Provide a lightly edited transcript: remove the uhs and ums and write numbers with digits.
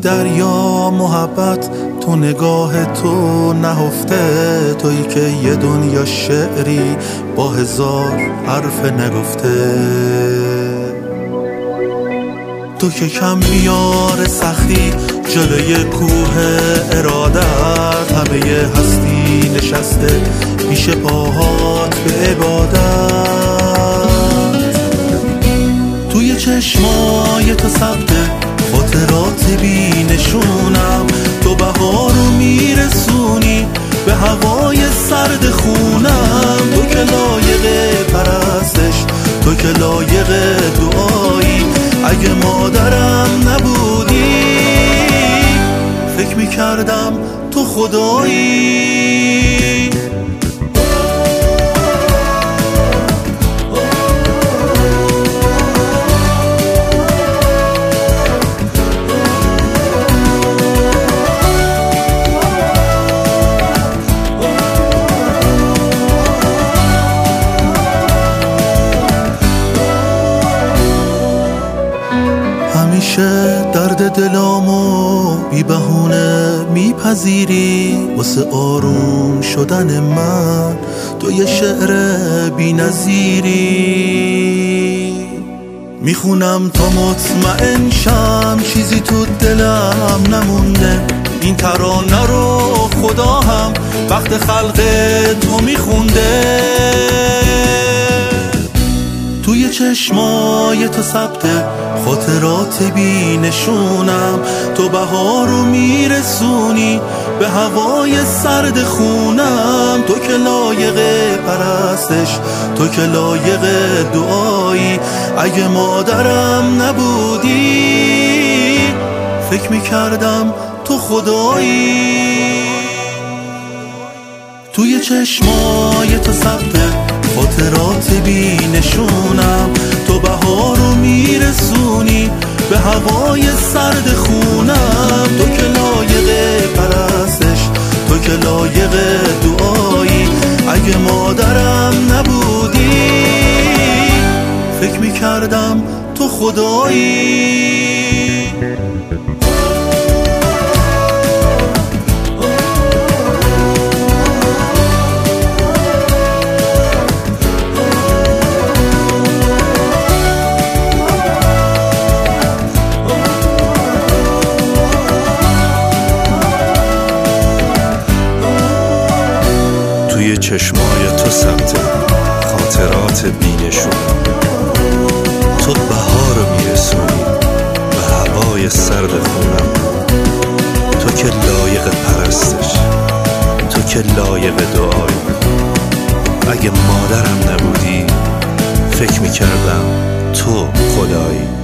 دریا محبت تو نگاه تو نهفته، تویی که یه دنیا شعری با 1000 حرف نگفته. تو که کم میاره سختی جلوی کوه ارادت، همه هستی نشسته پیش پاهات به عبادت. توی چشمای تو ثبته خاطرات بی نشونم، تو بهارو میرسونی به هوای سرد خونم. تو که لایق پرستش، تو که لایق دعایی، اگه مادرم نبودی فکر میکردم تو خدایی. همیشه درد دلامو بی بهونه میپذیری، واسه آروم شدن من تو یه شعر بی نظیری. میخونم تا مطمئن شم چیزی تو دلم نمونده، این ترانه رو خدا هم وقت خلق تو میخونده. توی چشمای تو ثبته خاطرات بی نشونم، تو بهارو میرسونی به هوای سرد خونم. تو که لایق پرستش، تو که لایق دعایی، اگه مادرم نبودی فکر میکردم تو خدایی. توی چشمای تو ثبته خاطرات بی نشونم، تو بهارو میرسونی به هوای سرد خونم. تو که لایق پرستش، تو که لایق دعایی، اگه مادرم نبودی فکر میکردم تو خدایی. توی چشمای تو ثبته خاطرات بینشونم، تو بهار رو میرسونی به هوای سرد خونم. تو که لایق پرستش، تو که لایق دعایی، اگه مادرم نبودی فکر میکردم تو خدایی.